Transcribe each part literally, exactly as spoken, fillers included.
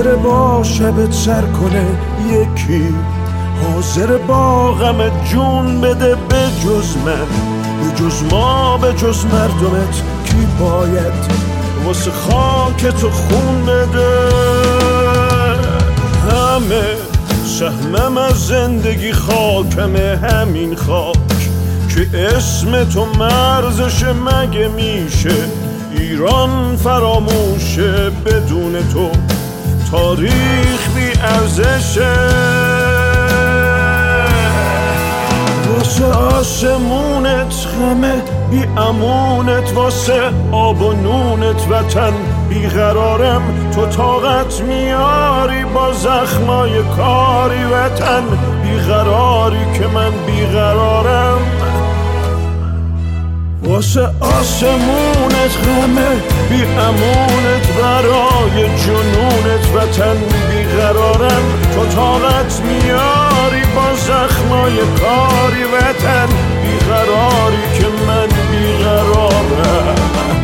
حاضر با شبت سر کنه یکی، حاضر با غم جون بده به جز من، به جز ما، به جز مردمت کی باید واسه خاک تو خون بده؟ همه سهمم از زندگی خاکمه، همین خاک که اسم تو مرزشه. مگه میشه ایران فراموشه بدون تو؟ تاریخ بی ارزشه. واسه آسمونت غمه بی امونت، واسه آب و نونت وطن بیقرارم. تو طاقت میاری با زخمای کاری وطن بیقراری که من بیقرارم. واسه آسمونت غمه بی امونت، برای جنونت وطن بیقرارم. تو طاقت میاری با زخمای کاری وطن بیقراری که من بیقرارم.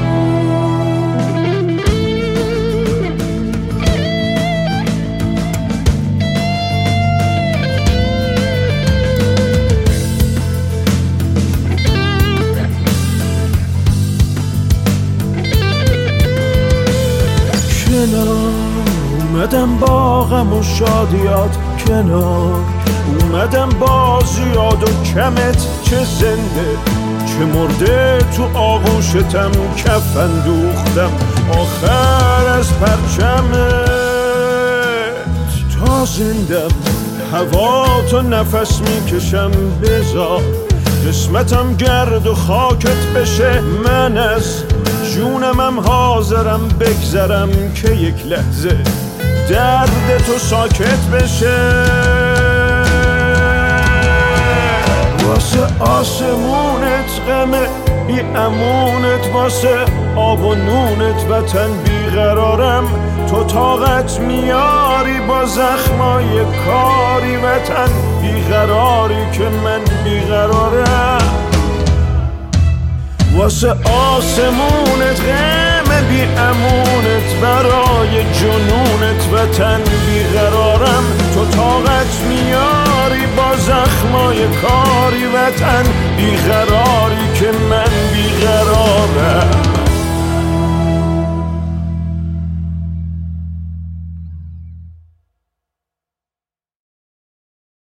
کنار اومدم با غم و شادیات، کنار اومدم با زیاد و کمت. چه زنده چه مرده تو آغوشتم کفن دوختم آخر از پرچمت. تا زندم هوا تو نفس میکشم، بذار قسمتم گرد و خاکت بشه. من از جونمم حاضرم بگذرم که یک لحظه درد تو ساکت بشه. واسه آسمونت غمه بی امونت، واسه آب و نونت وطن بیقرارم. تو طاقت میاری با زخمای کاری وطن بیقراری که من بیقرارم. واسه آسمونت غم بی امونت، برای جنونت وطن بیقرارم. تو طاقت میاری با زخمای کاری وطن بیقراری که من